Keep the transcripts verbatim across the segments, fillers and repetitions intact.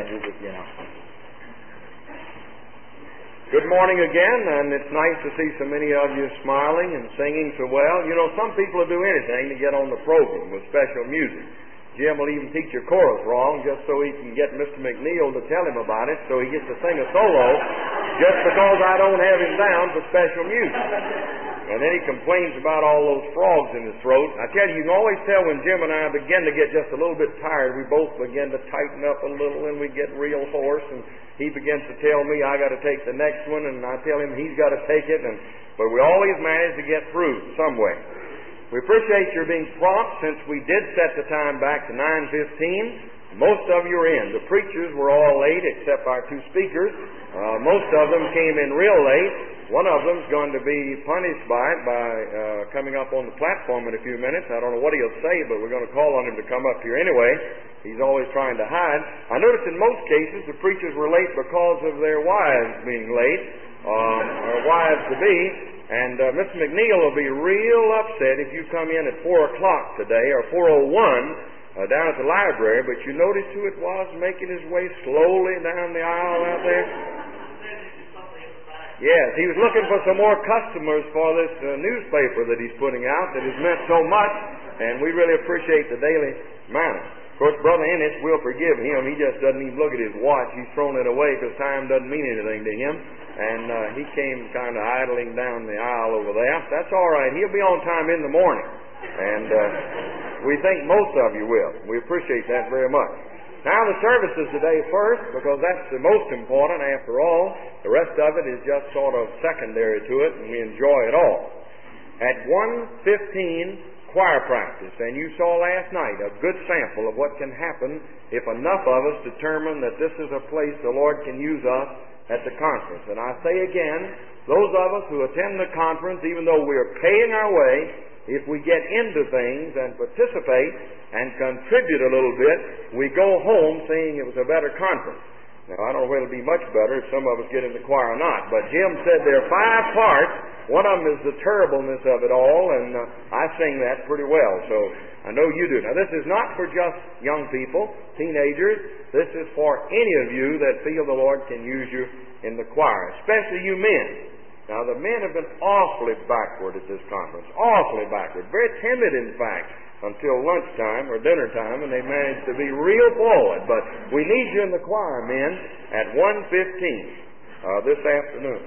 Andrew, with the announcement. Good morning again, and it's nice to see so many of you smiling and singing so well. You know, some people will do anything to get on the program with special music. Jim will even teach your chorus wrong just so he can get Mister McNeil to tell him about it, so he gets to sing a solo just because I don't have him down for special music. And then he complains about all those frogs in his throat. I tell you, you can always tell when Jim and I begin to get just a little bit tired. We both begin to tighten up a little, and we get real hoarse, and he begins to tell me I got to take the next one, and I tell him he's got to take it, and but we always manage to get through some way. We appreciate your being prompt, since we did set the time back to nine fifteen. Most of you are in. The preachers were all late except our two speakers. Uh, most of them came in real late. One of them's going to be punished by it by uh, coming up on the platform in a few minutes. I don't know what he'll say, but we're going to call on him to come up here anyway. He's always trying to hide. I noticed in most cases the preachers were late because of their wives being late, um, or wives-to-be. And uh, Mister McNeil will be real upset if you come in at four o'clock today, or four oh one, Uh, down at the library, but you noticed who it was making his way slowly down the aisle out there? Yes, he was looking for some more customers for this uh, newspaper that he's putting out that has meant so much, and we really appreciate the Daily Manna. Of course, Brother Ennis will forgive him. He just doesn't even look at his watch. He's thrown it away because time doesn't mean anything to him, and uh, he came kind of idling down the aisle over there. That's all right. He'll be on time in the morning, and uh, we think most of you will. We appreciate that very much. Now the services today first, because that's the most important after all. The rest of it is just sort of secondary to it, and we enjoy it all. At one fifteen, choir practice, and you saw last night a good sample of what can happen if enough of us determine that this is a place the Lord can use us at the conference. And I say again, those of us who attend the conference, even though we're paying our way, if we get into things and participate and contribute a little bit, we go home saying it was a better conference. Now, I don't know whether it'll be much better if some of us get in the choir or not, but Jim said there are five parts. One of them is the terribleness of it all, and uh, I sing that pretty well, so I know you do. Now, this is not for just young people, teenagers. This is for any of you that feel the Lord can use you in the choir, especially you men. Now, the men have been awfully backward at this conference, awfully backward, very timid, in fact, until lunchtime or dinner time, and they managed to be real forward. But we need you in the choir, men, at one fifteen uh, this afternoon.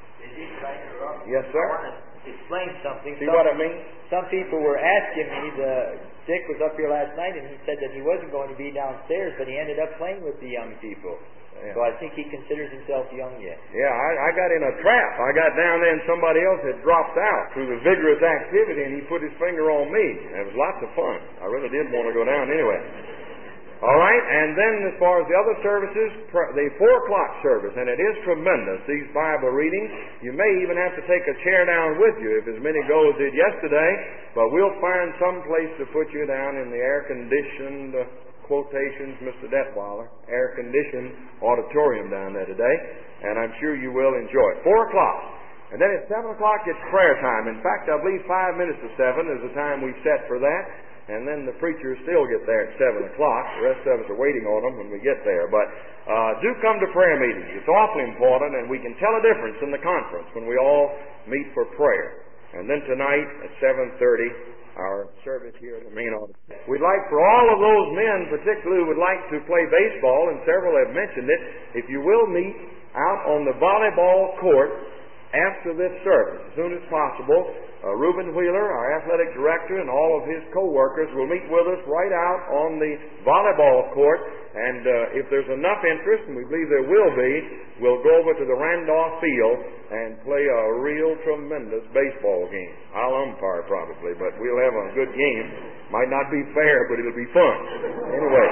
Yes, sir? I want to explain something. See some, what I mean? Some people were asking me, the Dick was up here last night, and he said that he wasn't going to be downstairs, but he ended up playing with the young people. Yeah. So I think he considers himself young yet. Yeah, I, I got in a trap. I got down there and somebody else had dropped out through the vigorous activity, and he put his finger on me. It was lots of fun. I really did want to go down anyway. All right, and then as far as the other services, the four o'clock service, and it is tremendous, these Bible readings. You may even have to take a chair down with you if as many go as did yesterday, but we'll find some place to put you down in the air-conditioned uh, quotations, Mister Detweiler, air-conditioned auditorium down there today, and I'm sure you will enjoy it. Four o'clock. And then at seven o'clock, it's prayer time. In fact, I believe five minutes to seven is the time we've set for that, and then the preachers still get there at seven o'clock. The rest of us are waiting on them when we get there. But uh, do come to prayer meetings. It's awfully important, and we can tell a difference in the conference when we all meet for prayer. And then tonight at seven thirty, our service here at the main auditorium. We'd like for all of those men, particularly who would like to play baseball, and several have mentioned it, if you will meet out on the volleyball court after this service, as soon as possible. Uh, Reuben Wheeler, our athletic director, and all of his co-workers will meet with us right out on the volleyball court, and uh, if there's enough interest, and we believe there will be, we'll go over to the Randolph Field and play a real tremendous baseball game. I'll umpire probably, but we'll have a good game. Might not be fair, but it'll be fun. Anyway,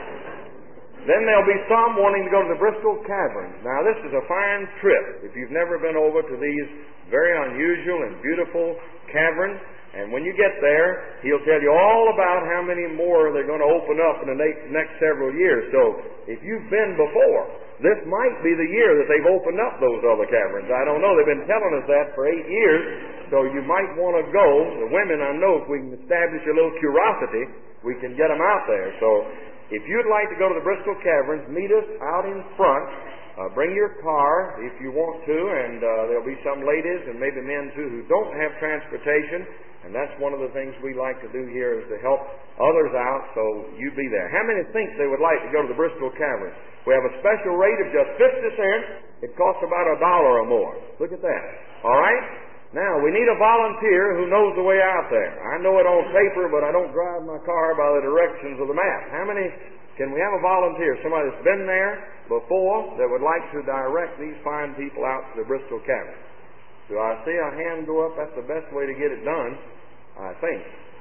then there'll be some wanting to go to the Bristol Caverns. Now, this is a fine trip. If you've never been over to these very unusual and beautiful caverns, and when you get there, he'll tell you all about how many more they're going to open up in the next several years. So, if you've been before, this might be the year that they've opened up those other caverns. I don't know. They've been telling us that for eight years, so you might want to go. The women, I know, if we can establish a little curiosity, we can get them out there. So, if you'd like to go to the Bristol Caverns, meet us out in front. Uh, bring your car if you want to, and uh, there'll be some ladies and maybe men too who don't have transportation, and that's one of the things we like to do here is to help others out, so you be there. How many think they would like to go to the Bristol Caverns? We have a special rate of just fifty cents. It costs about a dollar or more. Look at that. All right? Now, we need a volunteer who knows the way out there. I know it on paper, but I don't drive my car by the directions of the map. How many, can we have a volunteer, somebody that's been there before that would like to direct these fine people out to the Bristol Caverns? Do I see a hand go up? That's the best way to get it done, I think.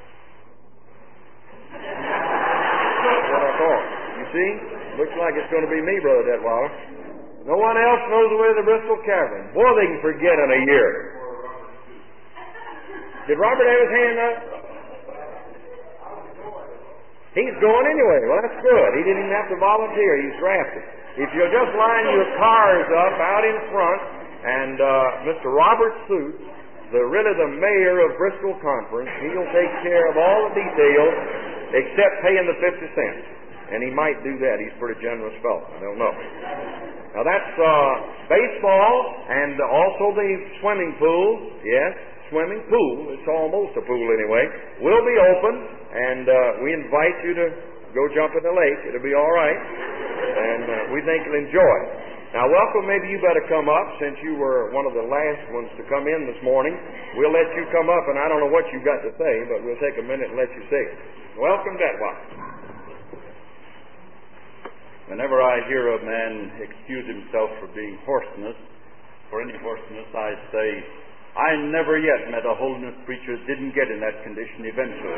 That's what I thought. You see? Looks like it's going to be me, Brother Detweiler. No one else knows the way to the Bristol Caverns. Boy, they can forget in a year. Did Robert have his hand up? He's going anyway. Well, that's good. He didn't even have to volunteer. He's drafted. If you'll just line your cars up out in front, and uh, Mister Robert Suits, the really the mayor of Bristol Conference, he'll take care of all the details except paying the fifty cents. And he might do that. He's a pretty generous fellow. I don't know. Now that's uh, baseball and also the swimming pool. Yes, swimming pool. It's almost a pool anyway. Will be open, and uh, we invite you to go jump in the lake. It'll be all right, and uh, we think you'll enjoy it. Now, welcome. Maybe you better come up since you were one of the last ones to come in this morning. We'll let you come up, and I don't know what you've got to say, but we'll take a minute and let you say it. Welcome, Detweiler. Whenever I hear a man excuse himself for being hoarseness, for any hoarseness, I say, I never yet met a holiness preacher that didn't get in that condition eventually.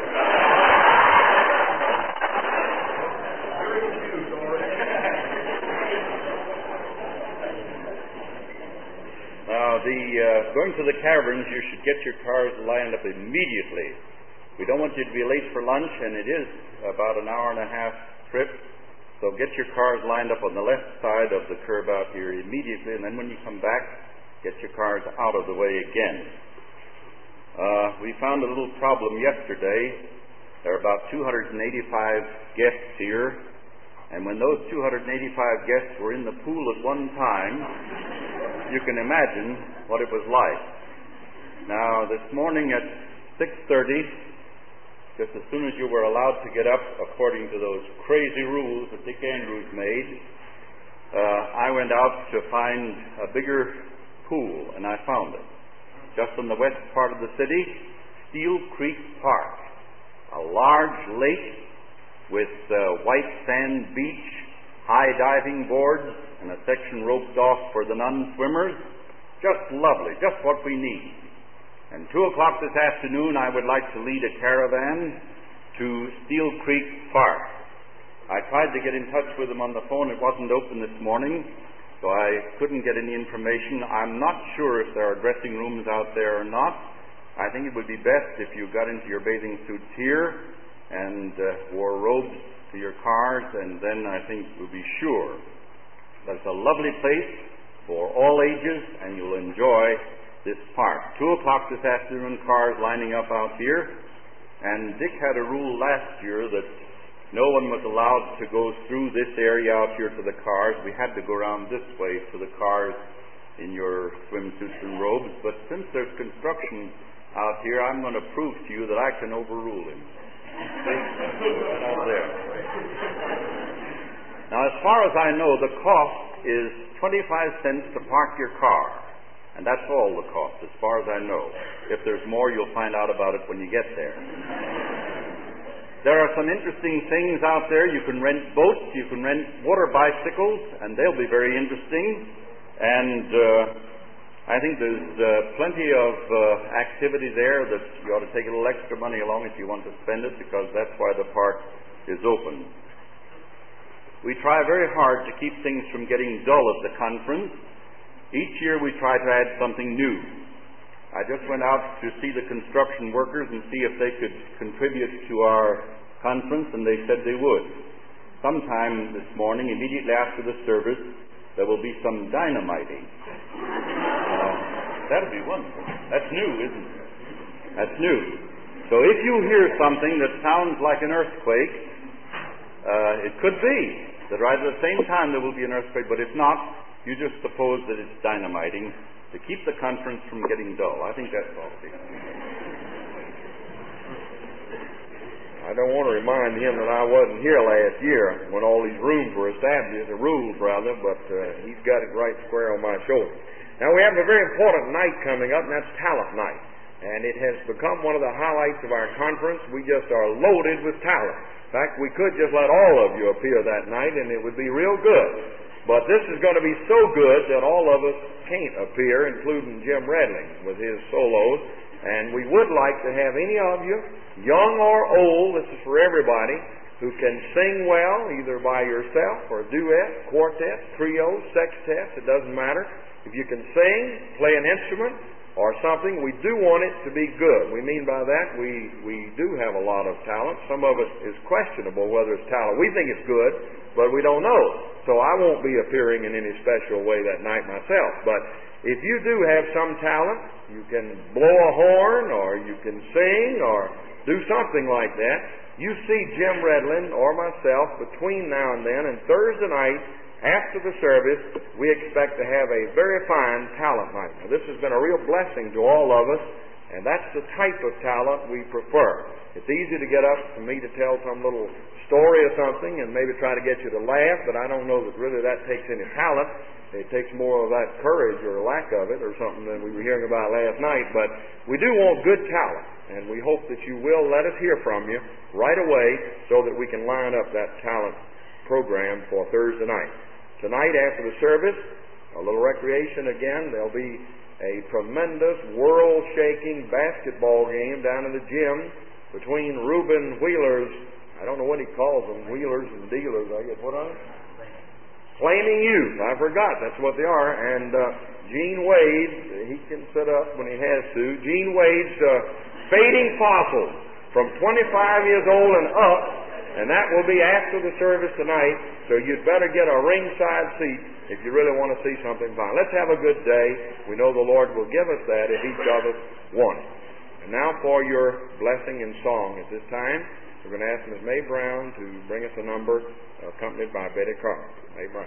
Now, the uh, going to the caverns, you should get your cars lined up immediately. We don't want you to be late for lunch, and it is about an hour and a half trip. So get your cars lined up on the left side of the curb out here immediately, and then when you come back, get your cars out of the way again. Uh, we found a little problem yesterday. There are about two hundred eighty-five guests here, and when those two hundred eighty-five guests were in the pool at one time, you can imagine what it was like. Now, this morning at six thirty, just as soon as you were allowed to get up according to those crazy rules that Dick Andrews made, uh, I went out to find a bigger pool, and I found it. Just on the west part of the city, Steel Creek Park, a large lake with uh, white sand beach, high diving boards, and a section roped off for the non-swimmers. Just lovely, just what we need. And two o'clock this afternoon, I would like to lead a caravan to Steel Creek Park. I tried to get in touch with them on the phone. It wasn't open this morning, so I couldn't get any information. I'm not sure if there are dressing rooms out there or not. I think it would be best if you got into your bathing suits here and uh, wore robes to your cars, and then I think you'll be sure that it's a lovely place for all ages, and you'll enjoy this park. Two o'clock this afternoon, cars lining up out here, and Dick had a rule last year that no one was allowed to go through this area out here to the cars. We had to go around this way to the cars in your swimsuits and robes, but since there's construction out here, I'm going to prove to you that I can overrule him. Right out there. Now, as far as I know, the cost is twenty-five cents to park your car. And that's all the cost, as far as I know. If there's more, you'll find out about it when you get there. There are some interesting things out there. You can rent boats, you can rent water bicycles, and they'll be very interesting. And uh, I think there's uh, plenty of uh, activity there that you ought to take a little extra money along if you want to spend it, because that's why the park is open. We try very hard to keep things from getting dull at the conference. Each year we try to add something new. I just went out to see the construction workers and see if they could contribute to our conference, and they said they would. Sometime this morning, immediately after the service, there will be some dynamiting. Uh, that'll be wonderful. That's new, isn't it? That's new. So if you hear something that sounds like an earthquake, Uh, it could be that right at the same time there will be an earthquake, but if not, you just suppose that it's dynamiting to keep the conference from getting dull. I think that's all it is. I don't want to remind him that I wasn't here last year when all these rooms were established, the rules rather, but uh, he's got it right square on my shoulder. Now we have a very important night coming up, and that's Talent Night. And it has become one of the highlights of our conference. We just are loaded with talent. In fact, we could just let all of you appear that night, and it would be real good. But this is going to be so good that all of us can't appear, including Jim Redling with his solos. And we would like to have any of you, young or old, this is for everybody, who can sing well, either by yourself or duet, quartet, trio, sextet, it doesn't matter. If you can sing, play an instrument, or something, we do want it to be good. We mean by that, we, we do have a lot of talent. Some of it is questionable whether it's talent. We think it's good, but we don't know. So I won't be appearing in any special way that night myself. But if you do have some talent, you can blow a horn, or you can sing, or do something like that, you see Jim Redlin or myself between now and then, and Thursday night, after the service, we expect to have a very fine talent night. Now, this has been a real blessing to all of us, and that's the type of talent we prefer. It's easy to get up for me to tell some little story or something and maybe try to get you to laugh, but I don't know that really that takes any talent. It takes more of that courage or lack of it or something than we were hearing about last night. But we do want good talent, and we hope that you will let us hear from you right away so that we can line up that talent program for Thursday night. Tonight after the service, a little recreation again. There'll be a tremendous world-shaking basketball game down in the gym between Reuben Wheeler's, I don't know what he calls them, Wheelers and Dealers, I guess. What are they? Flaming Youth. I forgot. That's what they are. And uh, Gene Wade, he can sit up when he has to. Gene Wade's uh, Fading Fossils from twenty-five years old and up, and that will be after the service tonight. So you'd better get a ringside seat if you really want to see something fine. Let's have a good day. We know the Lord will give us that if each of us want it. And now for your blessing and song at this time, we're going to ask Miss May Brown to bring us a number accompanied by Betty Carr. May Brown.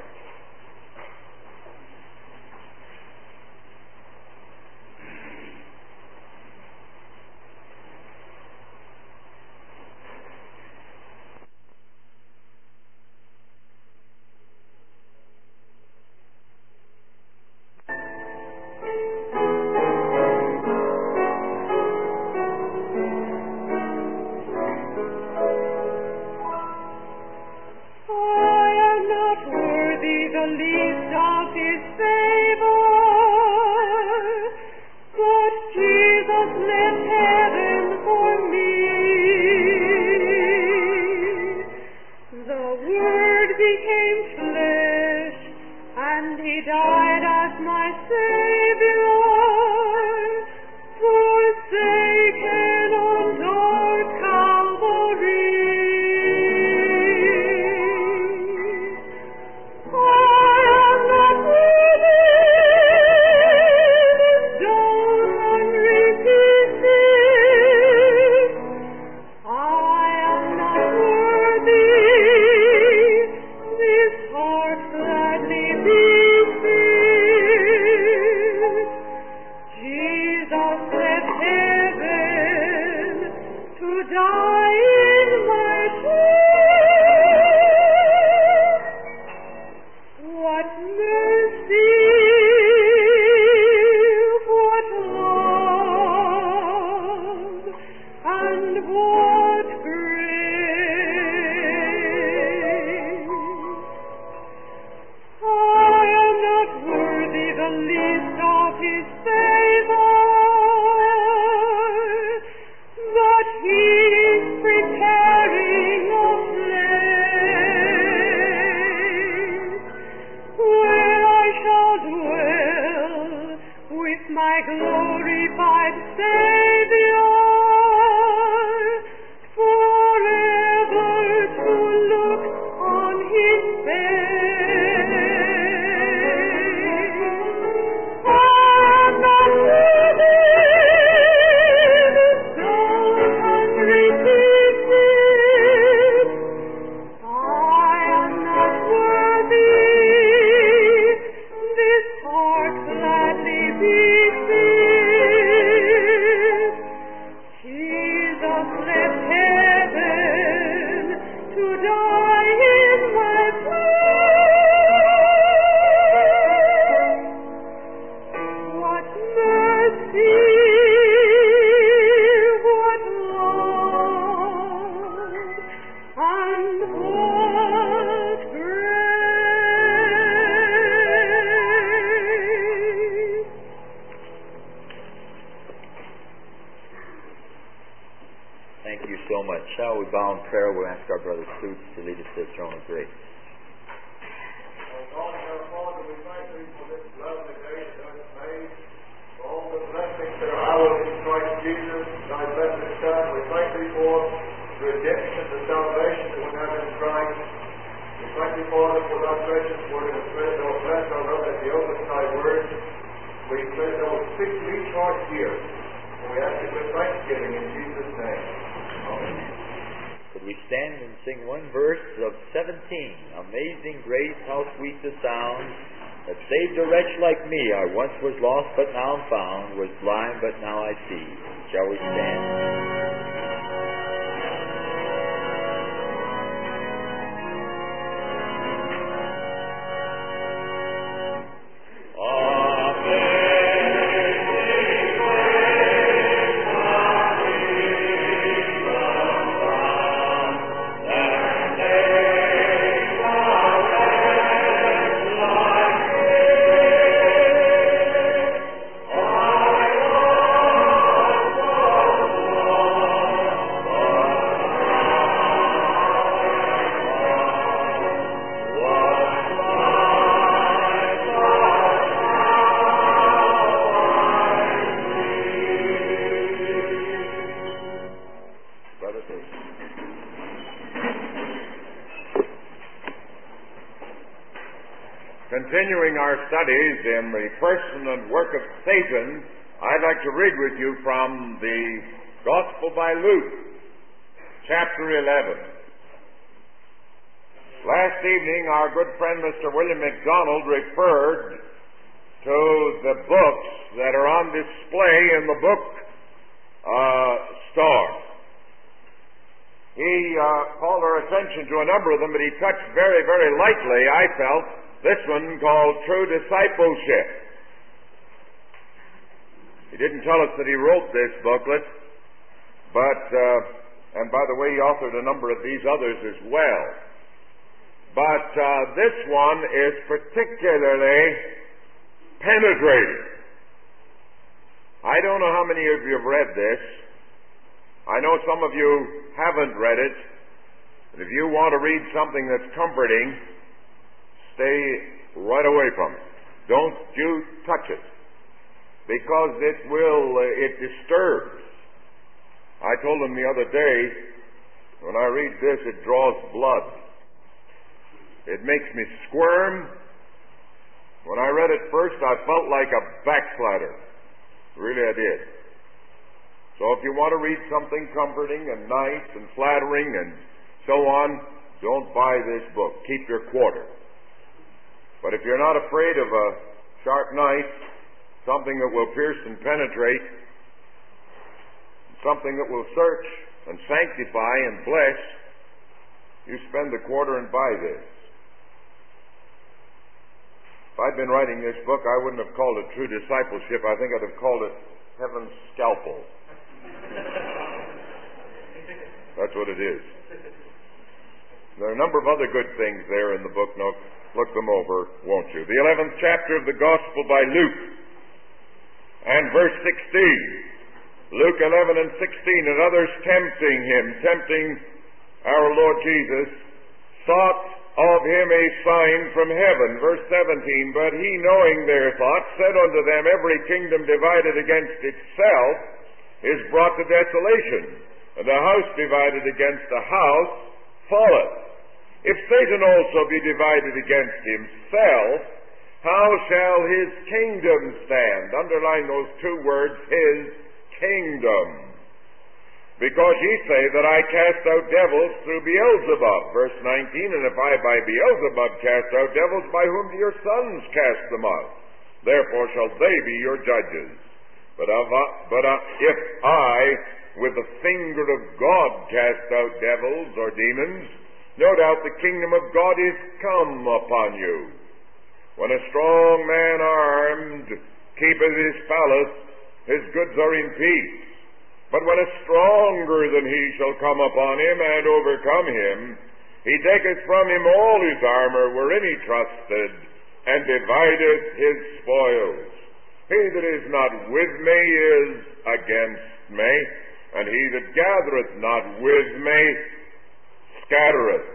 my glorified Savior, Shall we bow in prayer? We'll ask our brother Stoops to lead us to the throne of grace. Oh, God, our Father, we thank Thee for this lovely day that Thou hast made, for all the blessings that are ours in Christ Jesus, Thy blessed Son. We thank Thee for the redemption, the salvation that we have in Christ. We thank Thee, Father, for Thy precious word, and pray Thou bless our Lord as He opens Thy word. We pray Thou speak to each heart here, and we ask it with thanksgiving in Jesus' name. Amen. Could we stand and sing one verse of seventeen? Amazing grace, how sweet the sound that saved a wretch like me. I once was lost, but now am found, was blind, but now I see. Shall we stand? Continuing our studies in the person and work of Satan, I'd like to read with you from the Gospel by Luke, chapter eleven. Last evening, our good friend Mister William MacDonald referred to the books that are on display in the book uh, store. He uh, called our attention to a number of them, but he touched very, very lightly, I felt, this one called True Discipleship. He didn't tell us that he wrote this booklet, but, uh, and by the way, he authored a number of these others as well. But uh, this one is particularly penetrating. I don't know how many of you have read this. I know some of you haven't read it. But if you want to read something that's comforting, stay right away from it. Don't you touch it, because it will, uh, it disturbs. I told him the other day, when I read this, it draws blood. It makes me squirm. When I read it first, I felt like a backslider. Really, I did. So if you want to read something comforting and nice and flattering and so on, don't buy this book. Keep your quarter. But if you're not afraid of a sharp knife, something that will pierce and penetrate, something that will search and sanctify and bless, you spend the quarter and buy this. If I'd been writing this book, I wouldn't have called it True Discipleship. I think I'd have called it Heaven's Scalpel. That's what it is. There are a number of other good things there in the book. No, look them over, won't you? The eleventh chapter of the Gospel by Luke, and verse sixteen. Luke eleven and sixteen, and others tempting him, tempting our Lord Jesus, sought of him a sign from heaven. Verse seventeen, but he, knowing their thoughts, said unto them, every kingdom divided against itself is brought to desolation, and a house divided against a house falleth. If Satan also be divided against himself, how shall his kingdom stand? Underline those two words, his kingdom. Because ye say that I cast out devils through Beelzebub. Verse nineteen, and if I by Beelzebub cast out devils, by whom do your sons cast them out? Therefore shall they be your judges. But, of, but uh, if I with the finger of God cast out devils or demons, no doubt the kingdom of God is come upon you. When a strong man armed keepeth his palace, his goods are in peace. But when a stronger than he shall come upon him and overcome him, he taketh from him all his armor wherein he trusted, and divideth his spoils. He that is not with me is against me, and he that gathereth not with me scattereth.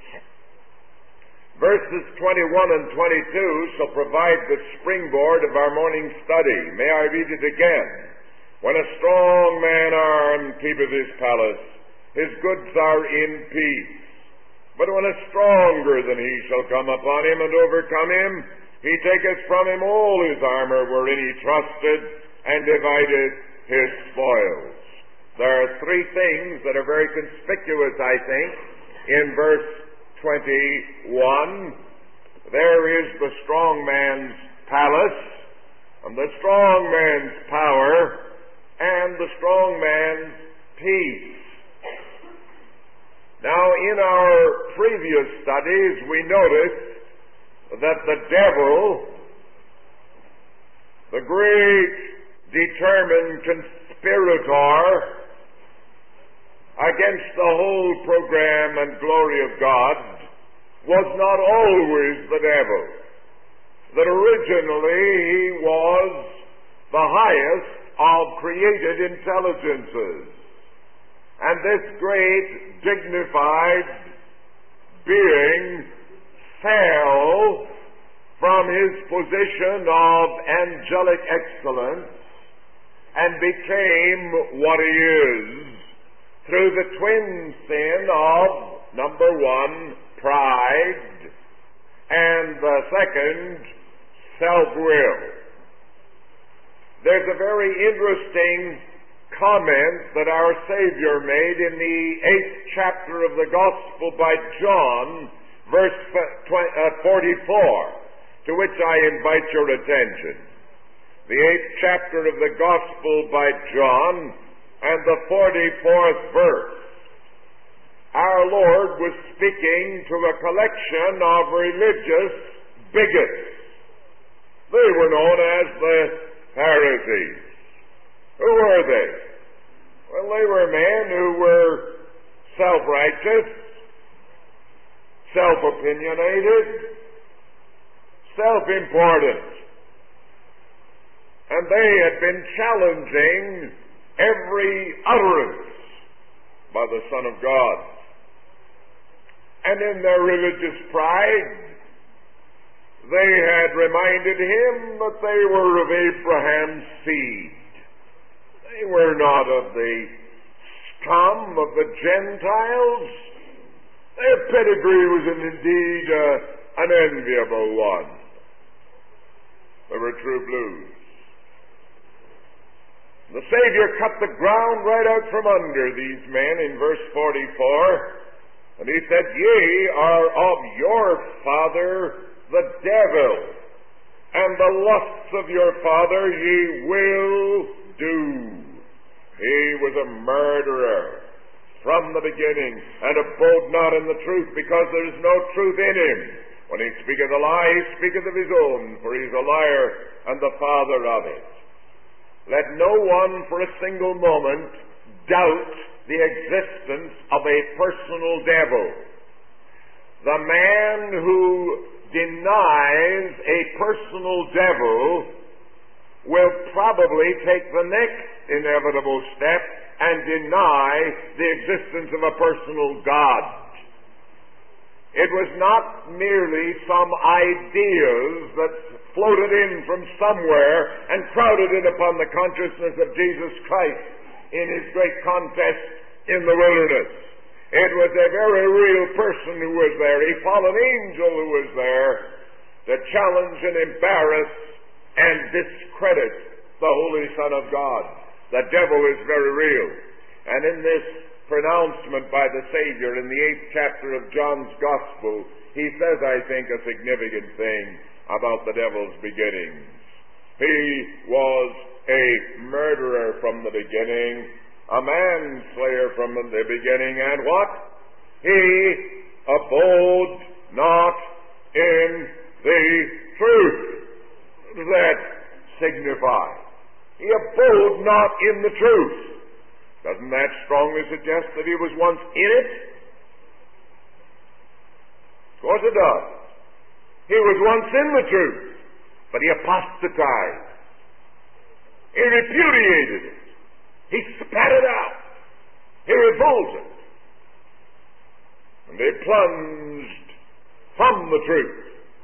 Verses twenty-one and twenty-two shall provide the springboard of our morning study. May I read it again? When a strong man armed keepeth his palace, his goods are in peace. But when a stronger than he shall come upon him and overcome him, he taketh from him all his armor wherein he trusted, and divideth his spoils. There are three things that are very conspicuous, I think, in verse twenty-one. There is the strong man's palace, and the strong man's power, and the strong man's peace. Now, in our previous studies, we noticed that the devil, the great determined conspirator against the whole program and glory of God, was not always the devil. That originally he was the highest of created intelligences. And this great dignified being fell from his position of angelic excellence and became what he is through the twin sin of, number one, pride, and the second, self-will. There's a very interesting comment that our Savior made in the eighth chapter of the Gospel by John, verse forty-four, to which I invite your attention. The eighth chapter of the Gospel by John, and the forty-fourth verse. Our Lord was speaking to a collection of religious bigots. They were known as the Pharisees. Who were they? Well, they were men who were self-righteous, self-opinionated, self-important. And they had been challenging every utterance by the Son of God. And in their religious pride, they had reminded him that they were of Abraham's seed. They were not of the scum of the Gentiles. Their pedigree was indeed uh, an enviable one. They were true blues. The Savior cut the ground right out from under these men in verse forty-four, and he said, "Ye are of your father the devil, and the lusts of your father ye will do." He was a murderer from the beginning, and abode not in the truth, because there is no truth in him. When he speaketh a lie, he speaketh of his own, for he is a liar and the father of it. Let no one for a single moment doubt the existence of a personal devil. The man who denies a personal devil will probably take the next inevitable step and deny the existence of a personal God. It was not merely some ideas that floated in from somewhere and crowded in upon the consciousness of Jesus Christ in his great contest in the wilderness. It was a very real person who was there, a fallen angel who was there to challenge and embarrass and discredit the Holy Son of God. The devil is very real. And in this pronouncement by the Savior in the eighth chapter of John's Gospel, he says, I think, a significant thing about the devil's beginnings. He was a murderer from the beginning, a manslayer from the beginning, and what? He abode not in the truth. What does that signify? He abode not in the truth. Doesn't that strongly suggest that he was once in it? Of course it does. He was once in the truth, but he apostatized. He repudiated it. He spat it out. He revolted. And they plunged from the truth.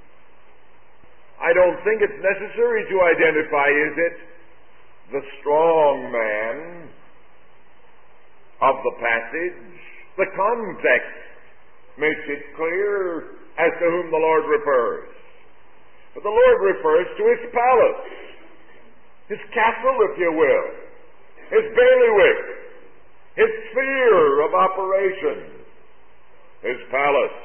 I don't think it's necessary to identify, is it, the strong man of the passage. The context makes it clear as to whom the Lord refers. But the Lord refers to his palace, his castle, if you will, his bailiwick, his sphere of operation, his palace.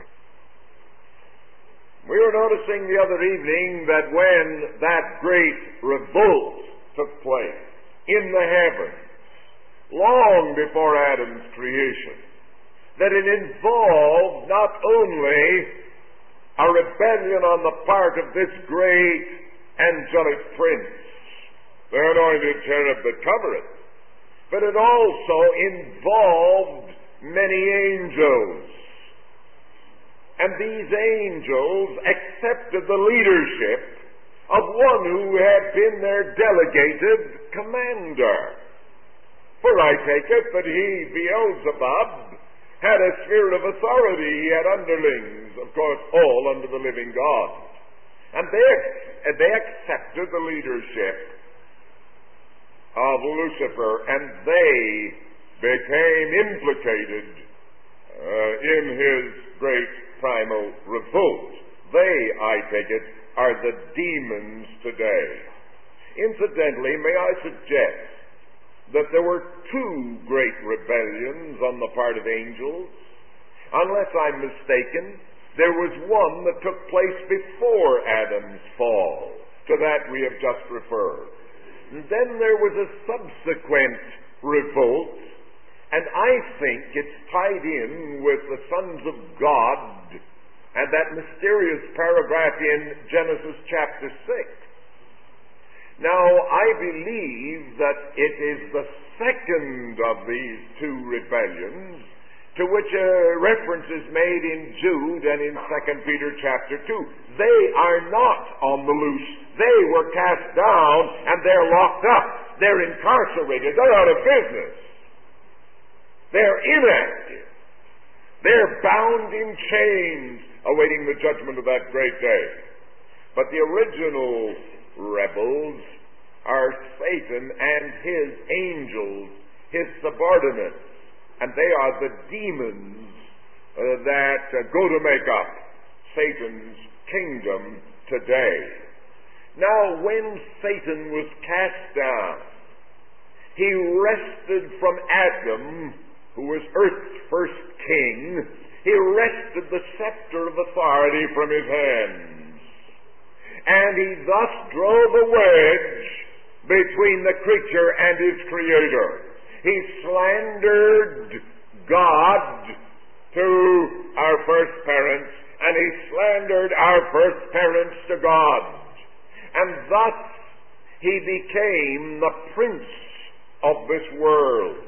We were noticing the other evening that when that great revolt took place in the heavens, long before Adam's creation, that it involved not only a rebellion on the part of this great angelic prince, the anointed cherub that covereth, but it also involved many angels. And these angels accepted the leadership of one who had been their delegated commander. For I take it that he, Beelzebub, had a sphere of authority. He had underlings, of course, all under the living God. And they, they accepted the leadership of Lucifer, and they became implicated uh, in his great primal revolt. They, I take it, are the demons today. Incidentally, may I suggest that there were two great rebellions on the part of angels. Unless I'm mistaken, there was one that took place before Adam's fall. To that we have just referred. And then there was a subsequent revolt, and I think it's tied in with the sons of God and that mysterious paragraph in Genesis chapter six. Now, I believe that it is the second of these two rebellions to which a reference is made in Jude and in Second Peter chapter two. They are not on the loose. They were cast down and they're locked up. They're incarcerated. They're out of business. They're inactive. They're bound in chains, awaiting the judgment of that great day. But the original rebels are Satan and his angels, his subordinates, and they are the demons uh, that uh, go to make up Satan's kingdom today. Now, when Satan was cast down, he wrested from Adam, who was earth's first king, he wrested the scepter of authority from his hands. And he thus drove a wedge between the creature and his creator. He slandered God to our first parents, and he slandered our first parents to God. And thus he became the prince of this world.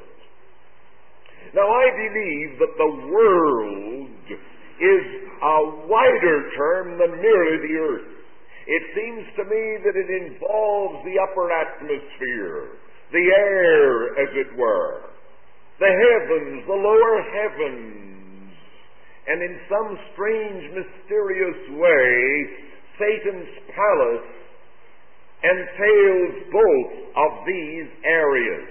Now, I believe that the world is a wider term than merely the earth. It seems to me that it involves the upper atmosphere, the air, as it were, the heavens, the lower heavens, and in some strange, mysterious way, Satan's palace entails both of these areas.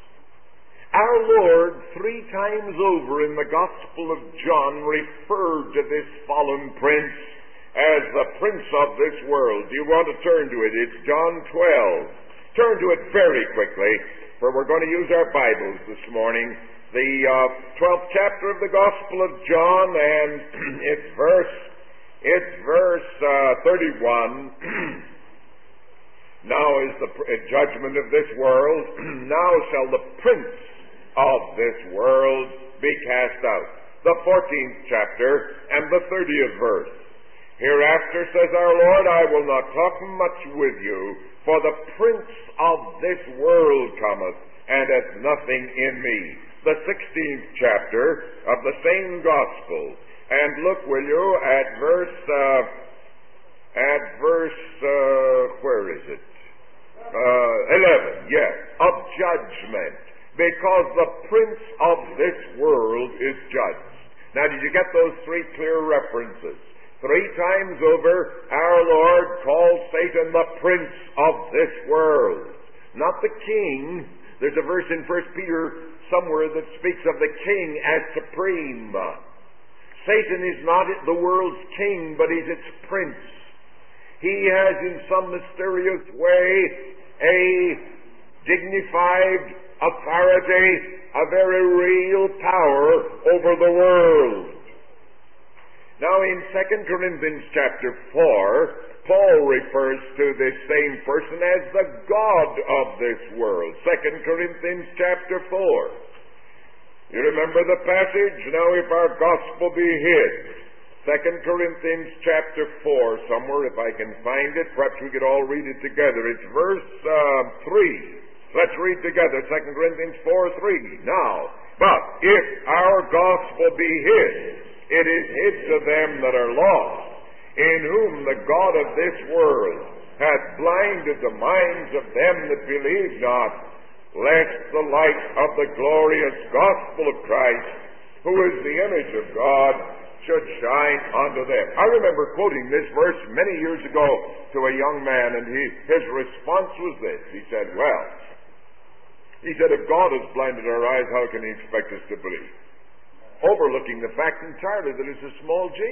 Our Lord, three times over in the Gospel of John, referred to this fallen prince as the prince of this world. Do you want to turn to it? It's John twelve. Turn to it very quickly, for we're going to use our Bibles this morning. The uh, twelfth chapter of the Gospel of John, and it's verse, it's verse uh, thirty-one. Now is the pr- judgment of this world. Now shall the prince of this world be cast out. The fourteenth chapter and the thirtieth verse. Hereafter, says our Lord, I will not talk much with you, for the prince of this world cometh, and hath nothing in me. The sixteenth chapter of the same gospel. And look, will you, at verse, uh, at verse, uh, where is it? Uh, eleven, yes, of judgment, because the prince of this world is judged. Now, did you get those three clear references? Three times over, our Lord called Satan the prince of this world, not the king. There's a verse in First Peter somewhere that speaks of the king as supreme. Satan is not the world's king, but he's its prince. He has in some mysterious way a dignified authority, a very real power over the world. Now in Second Corinthians chapter four, Paul refers to this same person as the God of this world. Second Corinthians chapter four. You remember the passage? Now if our gospel be hid. Second Corinthians chapter four, somewhere if I can find it, perhaps we could all read it together. It's verse uh, three. Let's read together Second Corinthians four three. Now, but if our gospel be hid, it is hid to them that are lost, in whom the God of this world hath blinded the minds of them that believe not, lest the light of the glorious gospel of Christ, who is the image of God, should shine unto them. I remember quoting this verse many years ago to a young man, and he, his response was this. He said, well, he said, if God has blinded our eyes, how can he expect us to believe? Overlooking the fact entirely that it's a small g.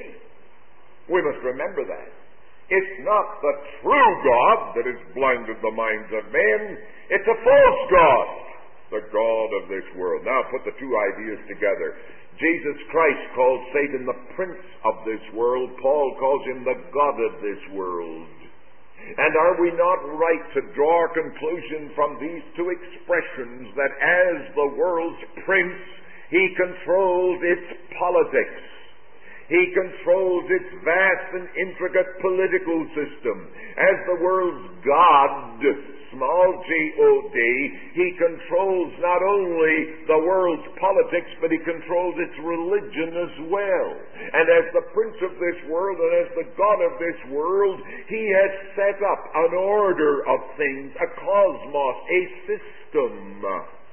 We must remember that. It's not the true God that has blinded the minds of men. It's a false God, the God of this world. Now put the two ideas together. Jesus Christ called Satan the prince of this world. Paul calls him the God of this world. And are we not right to draw a conclusion from these two expressions that as the world's prince, he controls its politics. He controls its vast and intricate political system. As the world's God, small g O D, he controls not only the world's politics, but he controls its religion as well. And as the prince of this world and as the God of this world, he has set up an order of things, a cosmos, a system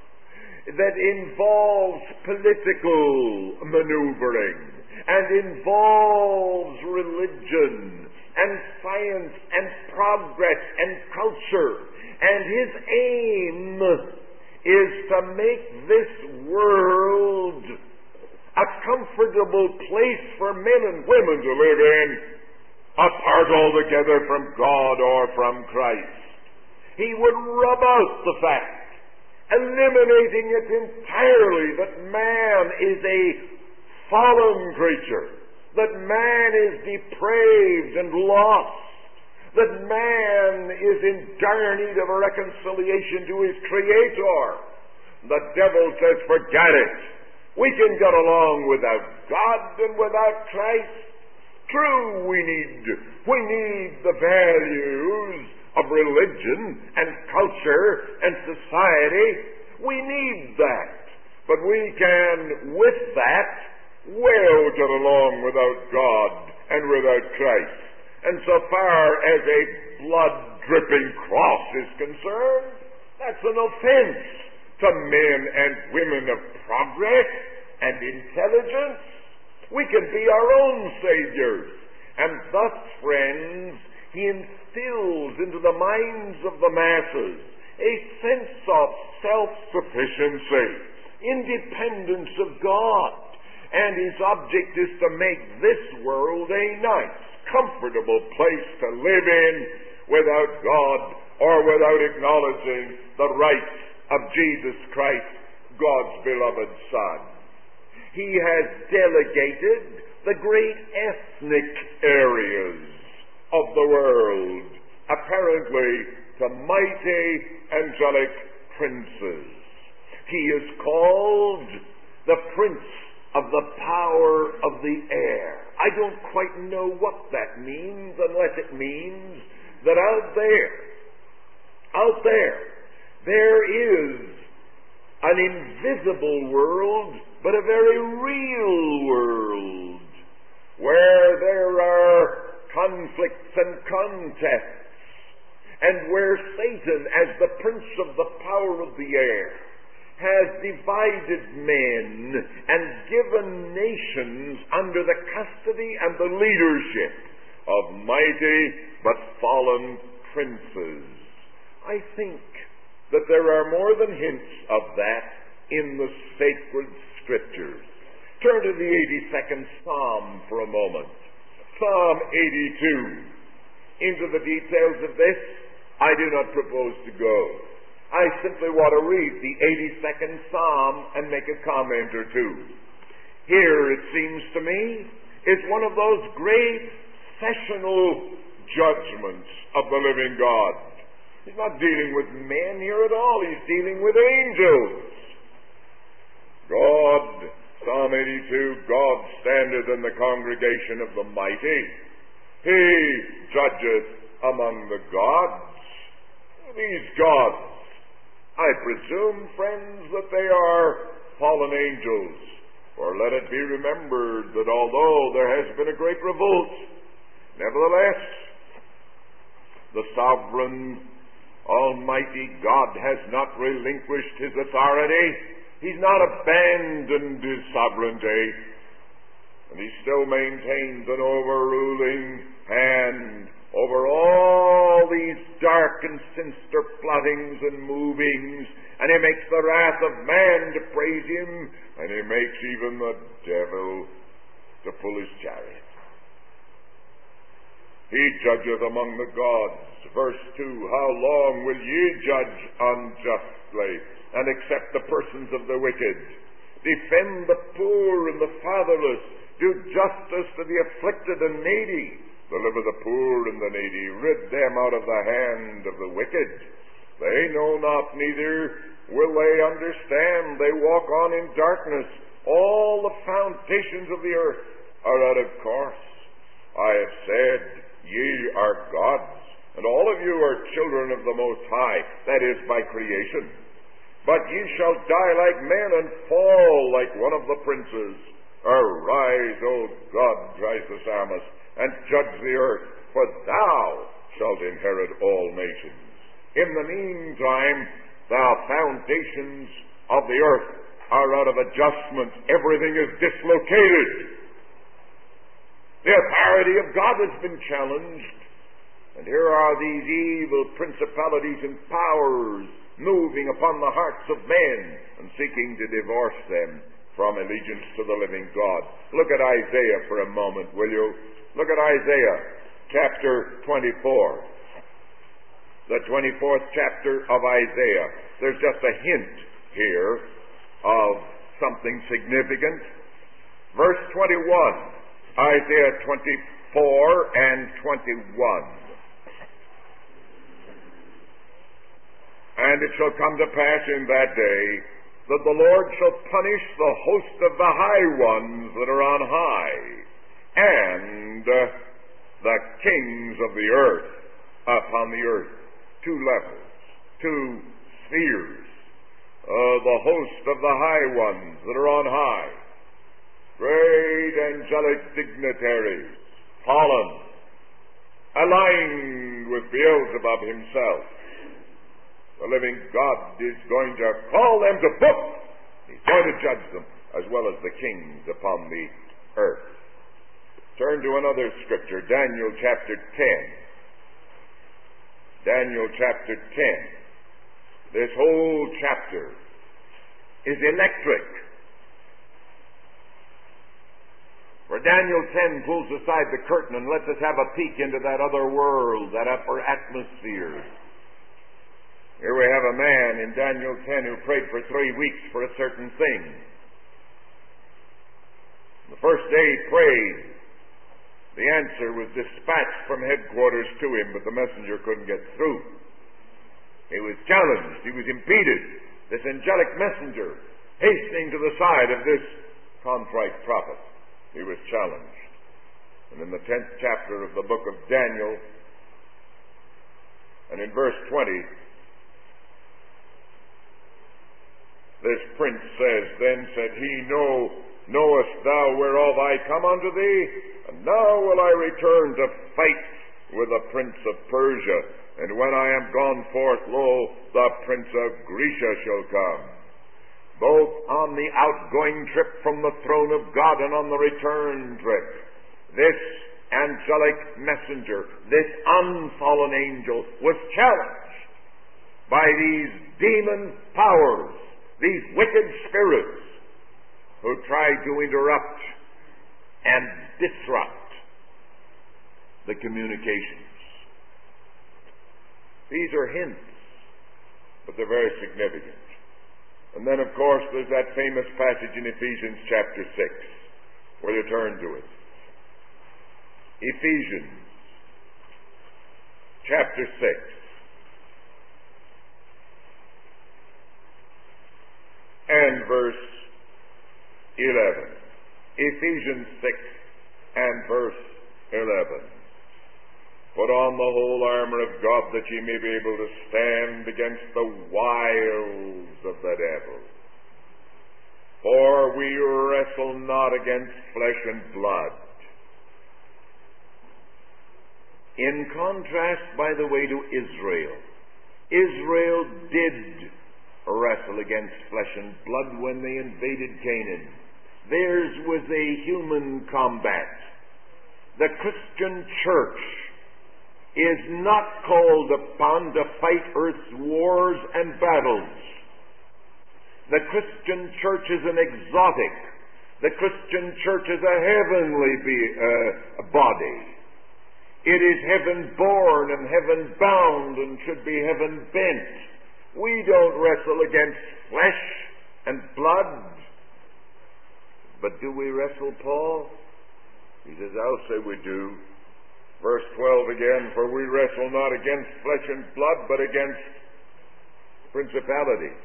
that involves political maneuvering and involves religion and science and progress and culture. And his aim is to make this world a comfortable place for men and women to live in, apart altogether from God or from Christ. He would rub out the fact, eliminating it entirely, that man is a fallen creature, that man is depraved and lost, that man is in dire need of a reconciliation to his Creator. The devil says, forget it. We can get along without God and without Christ. True, we need, we need the values of religion and culture and society. We need that. But we can, with that, well get along without God and without Christ. And so far as a blood-dripping cross is concerned, that's an offense to men and women of progress and intelligence. We can be our own saviors. And thus, friends, he instills into the minds of the masses a sense of self-sufficiency, independence of God. And his object is to make this world a nice, comfortable place to live in without God or without acknowledging the rights of Jesus Christ, God's beloved Son. He has delegated the great ethnic areas of the world, apparently to mighty angelic princes. He is called the Prince of the power of the air. I don't quite know what that means, unless it means that out there, out there, there is an invisible world, but a very real world, where there are conflicts and contests, and where Satan, as the prince of the power of the air, has divided men and given nations under the custody and the leadership of mighty but fallen princes. I think that there are more than hints of that in the sacred scriptures. Turn to the eighty-second Psalm for a moment. Psalm eighty-two. Into the details of this, I do not propose to go. I simply want to read the eighty-second Psalm and make a comment or two. Here, it seems to me, is one of those great sessional judgments of the living God. He's not dealing with men here at all. He's dealing with angels. God, Psalm eighty-two, God standeth in the congregation of the mighty. He judgeth among the gods. These gods, I presume, friends, that they are fallen angels. For let it be remembered that although there has been a great revolt, nevertheless, the sovereign, almighty God has not relinquished his authority. He's not abandoned his sovereignty. And he still maintains an overruling hand over all these dark and sinister plottings and movings, and he makes the wrath of man to praise him, and he makes even the devil to pull his chariot. He judgeth among the gods. Verse two, how long will ye judge unjustly, and accept the persons of the wicked? Defend the poor and the fatherless, do justice to the afflicted and needy. Deliver the poor and the needy, rid them out of the hand of the wicked. They know not, neither will they understand. They walk on in darkness. All the foundations of the earth are out of course. I have said, ye are gods, and all of you are children of the Most High, that is, by creation. But ye shall die like men and fall like one of the princes. Arise, O God, cries the psalmist, and judge the earth, for thou shalt inherit all nations. In the meantime, the foundations of the earth are out of adjustment. Everything is dislocated. The authority of God has been challenged. And here are these evil principalities and powers moving upon the hearts of men and seeking to divorce them from allegiance to the living God. Look at Isaiah for a moment, will you? Look at Isaiah chapter twenty-four. The twenty-fourth chapter of Isaiah. There's just a hint here of something significant. Verse twenty-one. Isaiah twenty-four and twenty-one. And it shall come to pass in that day that the Lord shall punish the host of the high ones that are on high, and uh, the kings of the earth upon the earth. Two levels, two spheres. Uh, the host of the high ones that are on high. Great angelic dignitaries, fallen, aligned with Beelzebub himself. The living God is going to call them to book. He's going to judge them, as well as the kings upon the earth. Turn to another scripture, Daniel chapter ten. Daniel chapter ten. This whole chapter is electric. For Daniel ten pulls aside the curtain and lets us have a peek into that other world, that upper atmosphere. Here we have a man in Daniel ten who prayed for three weeks for a certain thing. The first day he prayed, the answer was dispatched from headquarters to him, but the messenger couldn't get through. He was challenged. He was impeded. This angelic messenger hastening to the side of this contrite prophet. He was challenged. And in the tenth chapter of the book of Daniel, and in verse twenty, this prince says, Then said he, Know, knowest thou whereof I come unto thee? And now will I return to fight with the prince of Persia. And when I am gone forth, lo, the prince of Grecia shall come. Both on the outgoing trip from the throne of God and on the return trip, this angelic messenger, this unfallen angel, was challenged by these demon powers, these wicked spirits who tried to interrupt and disrupt the communications. These are hints, but they're very significant. And then, of course, there's that famous passage in Ephesians chapter six. Will you turn to it? Ephesians chapter six. And verse eleven. Ephesians six and verse eleven. Put on the whole armor of God that ye may be able to stand against the wiles of the devil. For we wrestle not against flesh and blood. In contrast, by the way, to Israel. Israel did wrestle against flesh and blood when they invaded Canaan. Theirs was a human combat. The Christian church is not called upon to fight earth's wars and battles. The Christian church is an exotic. The Christian church is a heavenly be, uh, body. It is heaven-born and heaven-bound and should be heaven-bent. We don't wrestle against flesh and blood. But do we wrestle, Paul? He says, I'll say we do. Verse twelve again, for we wrestle not against flesh and blood, but against principalities,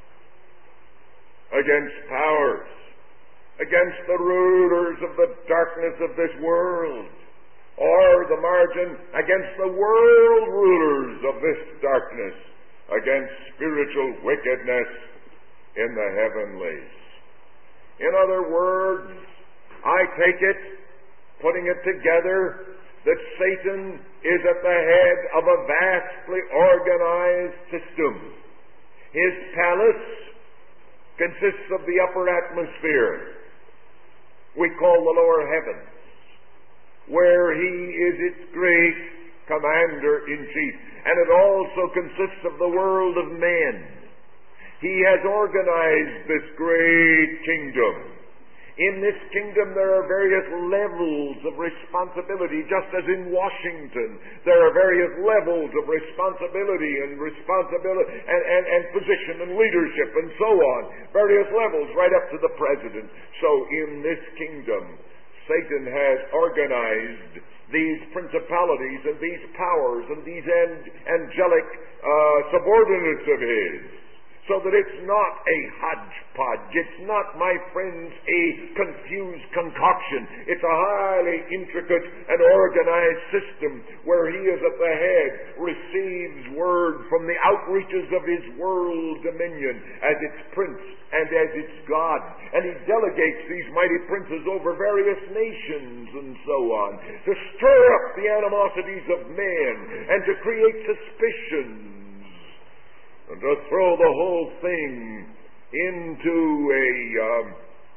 against powers, against the rulers of the darkness of this world, or the margin, against the world rulers of this darkness, against spiritual wickedness in the heavenlies. In other words, I take it, putting it together, that Satan is at the head of a vastly organized system. His palace consists of the upper atmosphere, we call the lower heavens, where he is its great commander-in-chief. And it also consists of the world of men. He has organized this great kingdom. In this kingdom there are various levels of responsibility, just as in Washington there are various levels of responsibility and responsibility and, and, and position and leadership and so on. Various levels right up to the president. So in this kingdom, Satan has organized these principalities and these powers and these ang- angelic uh, subordinates of his, so that it's not a hodgepodge. It's not, my friends, a confused concoction. It's a highly intricate and organized system where he is at the head, receives word from the outreaches of his world dominion as its prince and as its God. And he delegates these mighty princes over various nations and so on to stir up the animosities of men and to create suspicion, and to throw the whole thing into a um,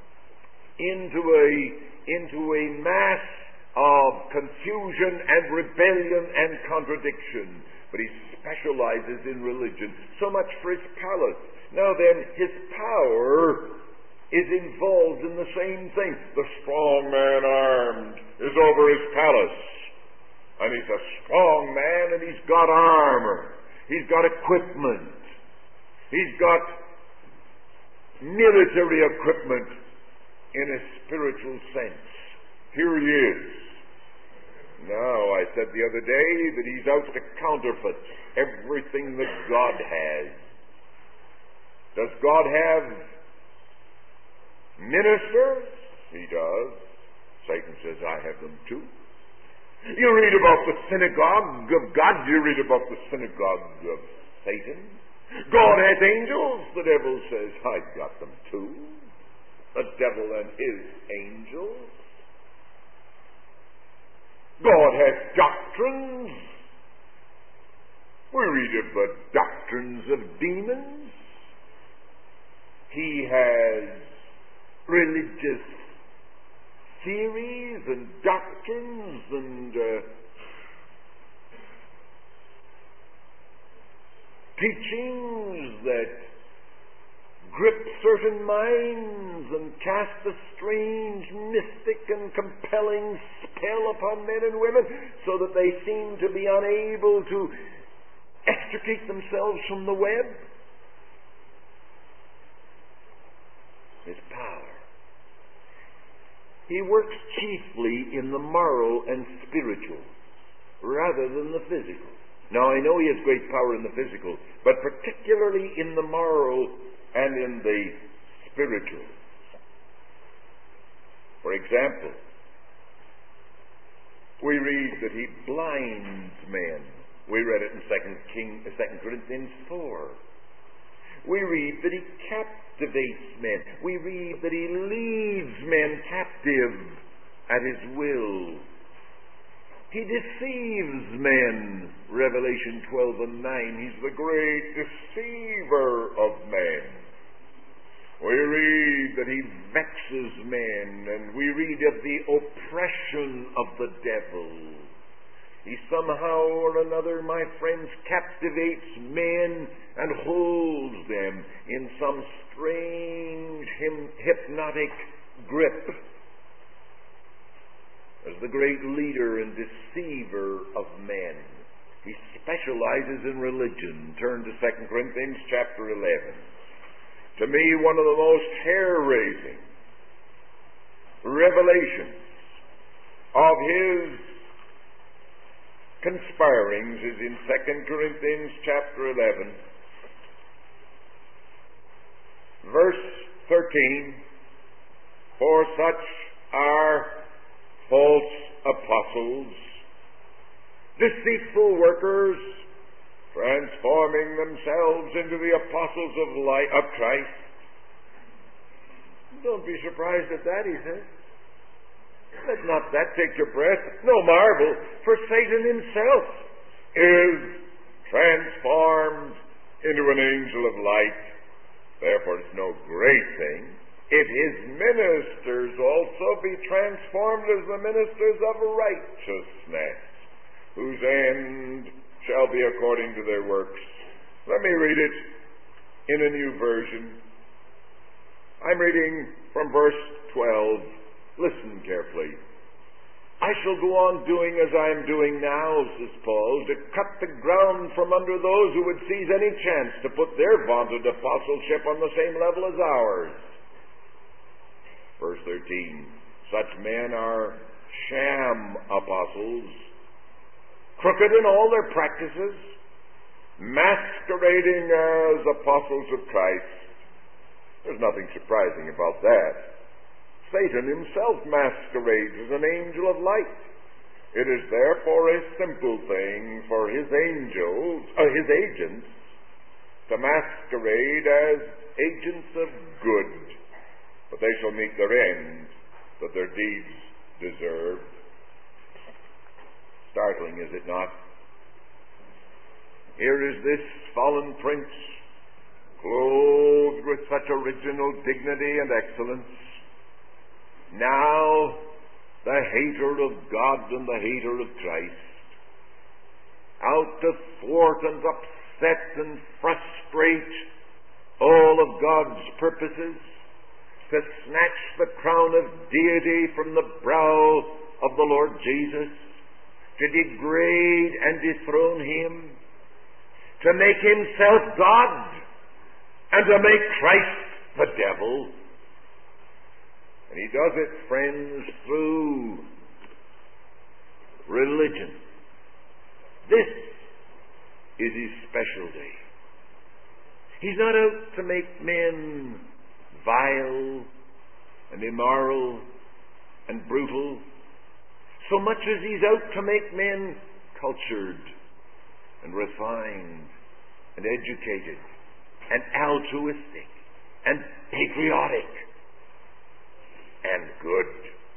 into a into a mass of confusion and rebellion and contradiction. But he specializes in religion. So much for his palace. Now then, his power is involved in the same thing. The strong man armed is over his palace, and he's a strong man, and he's got armor. He's got equipment. He's got military equipment in a spiritual sense. Here he is. No, I said the other day that he's out to counterfeit everything that God has. Does God have ministers? He does. Satan says, I have them too. You read about the synagogue of God, you read about the synagogue of Satan. God has angels. The devil says, I've got them too. The devil and his angels. God has doctrines. We read of the doctrines of demons. He has religious theories and doctrines and uh, teachings that grip certain minds and cast a strange, mystic, and compelling spell upon men and women so that they seem to be unable to extricate themselves from the web. His power. He works chiefly in the moral and spiritual rather than the physical. Now, I know he has great power in the physical, but particularly in the moral and in the spiritual. For example, we read that he blinds men. We read it in Second King, Second Corinthians four. We read that he captivates men. We read that he leads men captive at his will. He deceives men. Revelation twelve and nine. He's the great deceiver of men. We read that he vexes men, and we read of the oppression of the devil. He somehow or another, my friends, captivates men and holds them in some strange hypnotic grip as the great leader and deceiver of men. He specializes in religion. Turn to Second Corinthians chapter eleven. To me, one of the most hair-raising revelations of his conspirings is in Second Corinthians chapter eleven, verse thirteen. For such are false apostles, deceitful workers, transforming themselves into the apostles of light of Christ. Don't be surprised at that, he says. Let not that take your breath. No marvel, for Satan himself is transformed into an angel of light. Therefore it's no great thing if his ministers also be transformed as the ministers of righteousness, whose end shall be according to their works. Let me read it in a new version. I'm reading from verse twelve. Listen carefully. I shall go on doing as I am doing now, says Paul, to cut the ground from under those who would seize any chance to put their vaunted apostleship on the same level as ours. Verse thirteen. Such men are sham apostles, crooked in all their practices, masquerading as apostles of Christ. There's nothing surprising about that. Satan himself masquerades as an angel of light. It is therefore a simple thing for his angels, uh, his agents, to masquerade as agents of good, but they shall meet their end that their deeds deserve. Startling, is it not? Here is this fallen prince, clothed with such original dignity and excellence, now the hater of God and the hater of Christ, out to thwart and upset and frustrate all of God's purposes, to snatch the crown of deity from the brow of the Lord Jesus, to degrade and dethrone him, to make himself God, and to make Christ the devil. And he does it, friends, through religion. This is his specialty. He's not out to make men vile and immoral and brutal, so much as he's out to make men cultured and refined and educated and altruistic and patriotic and good.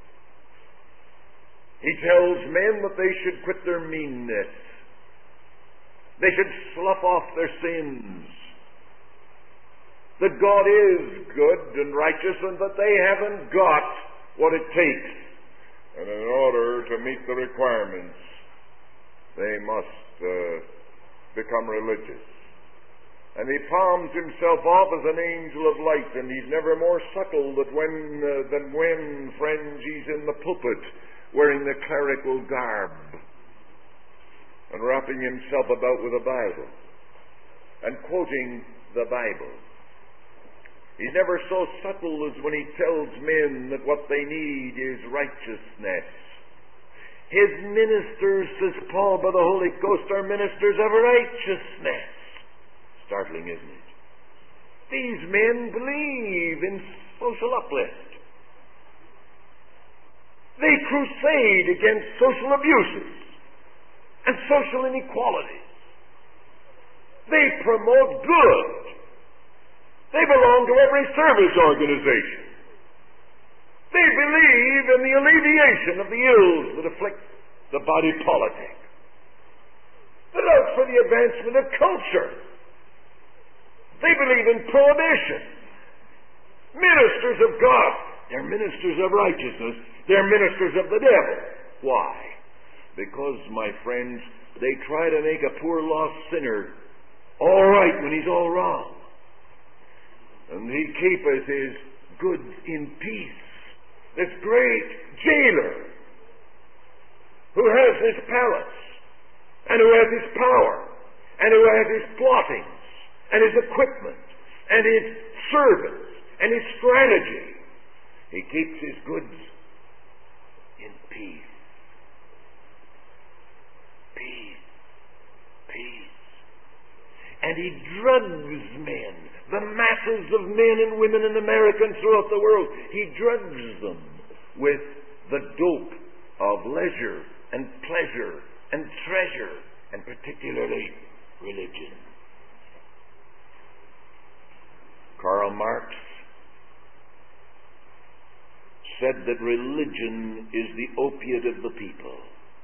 He tells men that they should quit their meanness. They should slough off their sins. That God is good and righteous and that they haven't got what it takes. And in order to meet the requirements, they must uh, become religious. And he palms himself off as an angel of light, and he's never more subtle than when, uh, than when, friends, he's in the pulpit wearing the clerical garb and wrapping himself about with a Bible and quoting the Bible. He's never so subtle as when he tells men that what they need is righteousness. His ministers, says Paul, by the Holy Ghost, are ministers of righteousness. Startling, isn't it? These men believe in social uplift. They crusade against social abuses and social inequalities. They promote good. They belong to every service organization. They believe in the alleviation of the ills that afflict the body politic. They're out for the advancement of culture. They believe in prohibition. Ministers of God. They're ministers of righteousness. They're ministers of the devil. Why? Because, my friends, they try to make a poor lost sinner all right when he's all wrong. And he keepeth his goods in peace. This great jailer who has his palace and who has his power and who has his plottings and his equipment and his servants and his strategy. He keeps his goods in peace. Peace. Peace. And he drugs men, the masses of men and women in America and throughout the world. He drugs them with the dope of leisure and pleasure and treasure, and particularly religion. Karl Marx said that religion is the opiate of the people.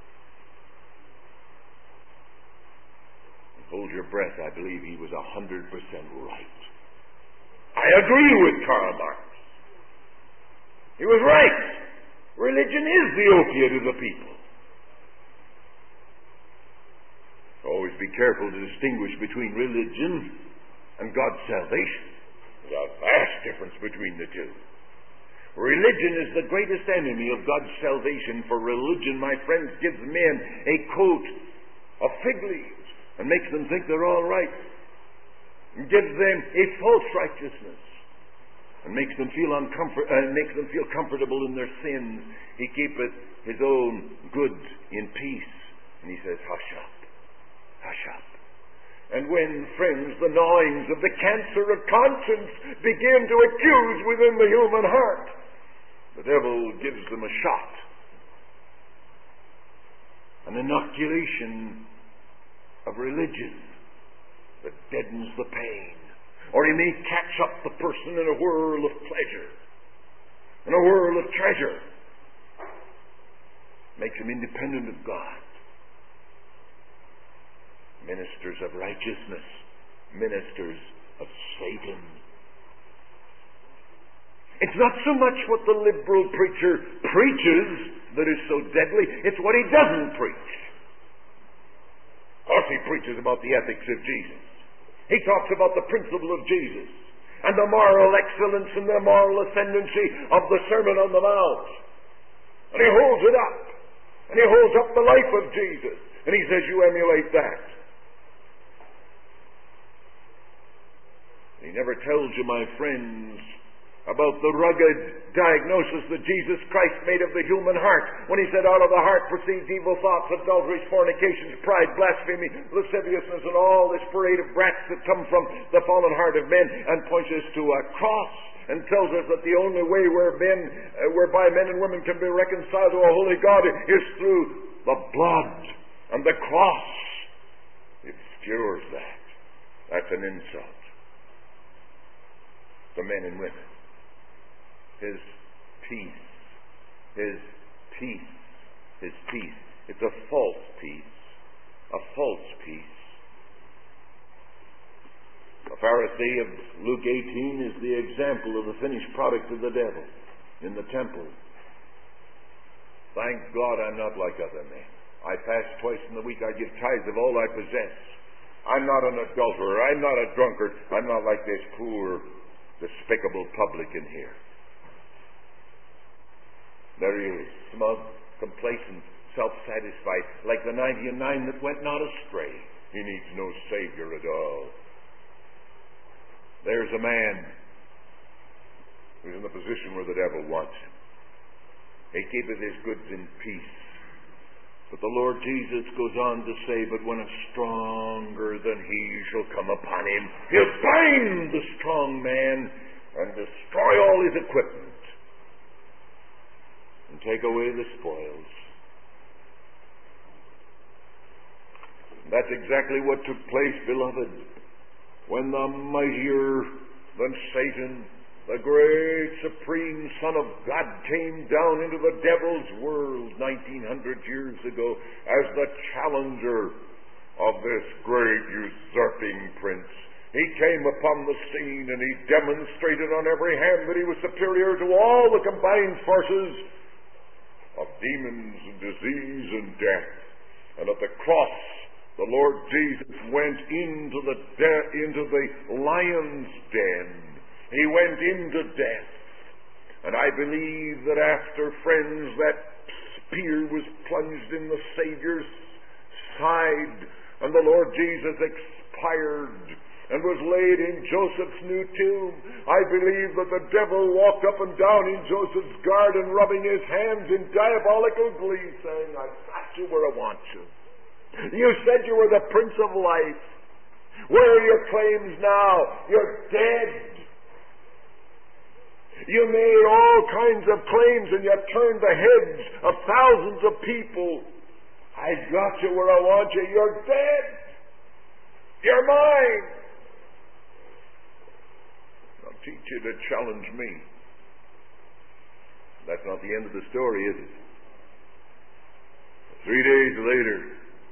Hold your breath, I believe he was a hundred percent right. I agree with Karl Marx. He was right. Religion is the opiate of the people. Always be careful to distinguish between religion and God's salvation. There's a vast difference between the two. Religion is the greatest enemy of God's salvation, for religion, my friends, gives men a coat of fig leaves and makes them think they're all right, and gives them a false righteousness, and makes them feel uncomfort, uh, makes them feel comfortable in their sins. He keepeth his own goods in peace, and he says, "Hush up, hush up." And when, friends, the gnawings of the cancer of conscience begin to accuse within the human heart, the devil gives them a shot, an inoculation of religion that deadens the pain. Or he may catch up the person in a whirl of pleasure, in a whirl of treasure, makes him independent of God. Ministers of righteousness, ministers of Satan. It's not so much what the liberal preacher preaches that is so deadly, it's what he doesn't preach. Of course, he preaches about the ethics of Jesus. He talks about the principle of Jesus and the moral excellence and the moral ascendancy of the Sermon on the Mount. And he holds it up. And he holds up the life of Jesus. And he says, you emulate that. He never tells you, my friends, about the rugged diagnosis that Jesus Christ made of the human heart when he said, out of the heart proceeds evil thoughts, adulteries, fornications, pride, blasphemy, lasciviousness, and all this parade of brats that come from the fallen heart of men, and points us to a cross and tells us that the only way where men, uh, whereby men and women can be reconciled to a holy God is through the blood and the cross. It obscures that. That's an insult to men and women. His peace, His peace, His peace. It's a false peace, a false peace. The Pharisee of Luke eighteen is the example of the finished product of the devil in the temple. Thank God I'm not like other men. I fast twice in the week. I give tithes of all I possess. I'm not an adulterer. I'm not a drunkard. I'm not like this poor, despicable publican here. There he is, smug, complacent, self-satisfied, like the ninety and nine that went not astray. He needs no Savior at all. There's a man who's in the position where the devil wants him. He keepeth his goods in peace. But the Lord Jesus goes on to say, but when a stronger than he shall come upon him, he'll bind the strong man and destroy all his equipment and take away the spoils. That's exactly what took place, beloved, when the mightier than Satan, the great supreme Son of God, came down into the devil's world nineteen hundred years ago as the challenger of this great usurping prince. He came upon the scene and he demonstrated on every hand that he was superior to all the combined forces of demons and disease and death. And at the cross, the Lord Jesus went into the de- into the lion's den. He went into death. And I believe that after, friends, that spear was plunged in the Savior's side, and the Lord Jesus expired and was laid in Joseph's new tomb, I believe that the devil walked up and down in Joseph's garden, rubbing his hands in diabolical glee, saying, I've got you where I want you. You said you were the Prince of Life. Where are your claims now? You're dead. You made all kinds of claims and you turned the heads of thousands of people. I got you where I want you. You're dead. You're mine. I'll teach you to challenge me. That's not the end of the story, is it? Three days later,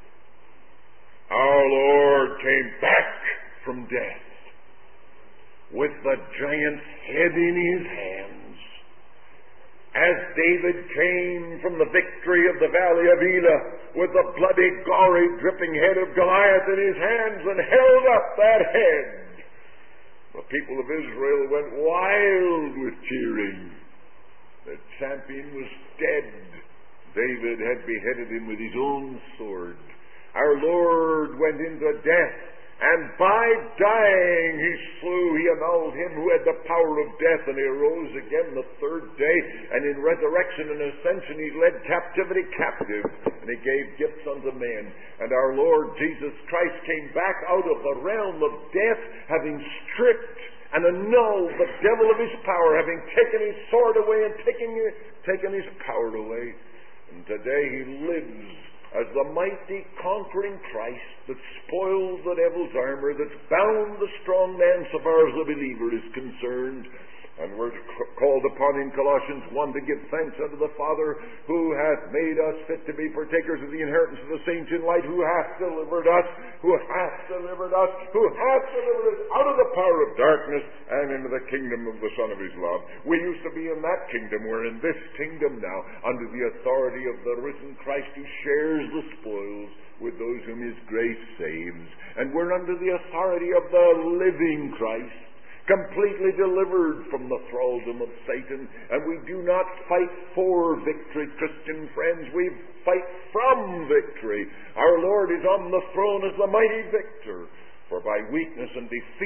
our Lord came back from death with the giant's head in his hands. As David came from the victory of the valley of Elah with the bloody, gory, dripping head of Goliath in his hands and held up that head, the people of Israel went wild with cheering. The champion was dead. David had beheaded him with his own sword. Our Lord went into death, and by dying he slew, he annulled him who had the power of death, and he arose again the third day, and in resurrection and ascension he led captivity captive, and he gave gifts unto men. And our Lord Jesus Christ came back out of the realm of death, having stripped and annulled the devil of his power, having taken his sword away and taken, taken his power away. And today he lives as the mighty conquering Christ that spoils the devil's armor, that's bound the strong man so far as the believer is concerned. And we're called upon in Colossians one to give thanks unto the Father who hath made us fit to be partakers of the inheritance of the saints in light, who hath delivered us, who hath delivered us, who hath delivered us out of the power of darkness and into the kingdom of the Son of his love. We used to be in that kingdom. We're in this kingdom now under the authority of the risen Christ who shares the spoils with those whom his grace saves. And we're under the authority of the living Christ, completely delivered from the thraldom of Satan. And we do not fight for victory, Christian friends. We fight from victory. Our Lord is on the throne as the mighty victor. For by weakness and defeat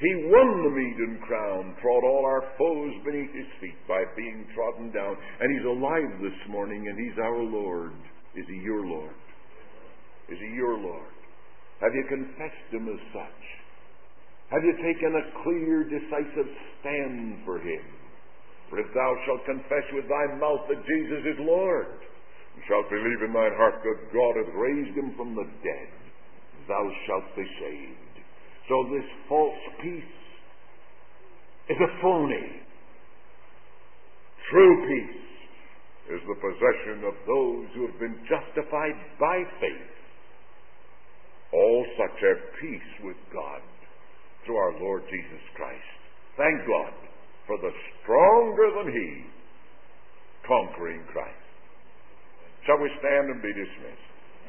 He won the Eden crown, trod all our foes beneath his feet by being trodden down. And he's alive this morning, and he's our Lord. Is he your Lord? Is he your Lord? Have you confessed him as such? Have you taken a clear, decisive stand for him? For if thou shalt confess with thy mouth that Jesus is Lord, and shalt believe in thine heart that God hath raised him from the dead, thou shalt be saved. So this false peace is a phony. True peace is the possession of those who have been justified by faith. All such have peace with God through our Lord Jesus Christ. Thank God for the stronger than he conquering Christ. Shall we stand and be dismissed?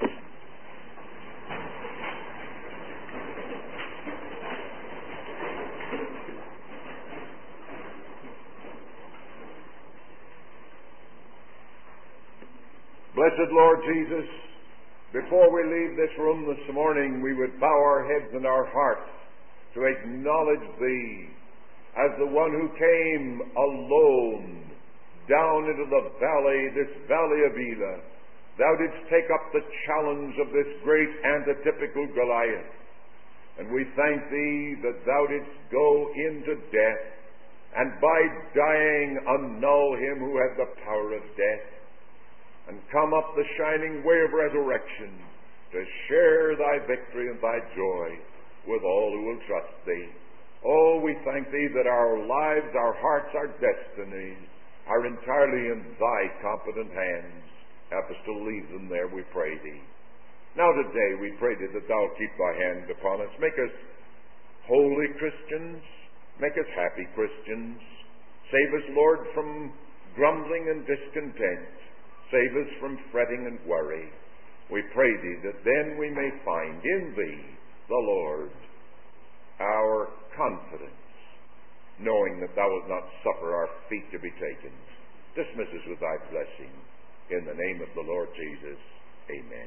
Blessed Lord Jesus, before we leave this room this morning, we would bow our heads and our hearts to acknowledge Thee as the one who came alone down into the valley, this valley of Elah. Thou didst take up the challenge of this great antitypical Goliath. And we thank Thee that Thou didst go into death, and by dying annul him who had the power of death, and come up the shining way of resurrection to share Thy victory and Thy joy with all who will trust Thee. Oh, we thank Thee that our lives, our hearts, our destinies are entirely in Thy competent hands. Help us to leave them there, we pray Thee. Now today we pray Thee that Thou keep Thy hand upon us. Make us holy Christians. Make us happy Christians. Save us, Lord, from grumbling and discontent. Save us from fretting and worry. We pray Thee that then we may find in Thee, the Lord, our confidence, knowing that Thou wilt not suffer our feet to be taken. Dismiss us with Thy blessing. In the name of the Lord Jesus, amen.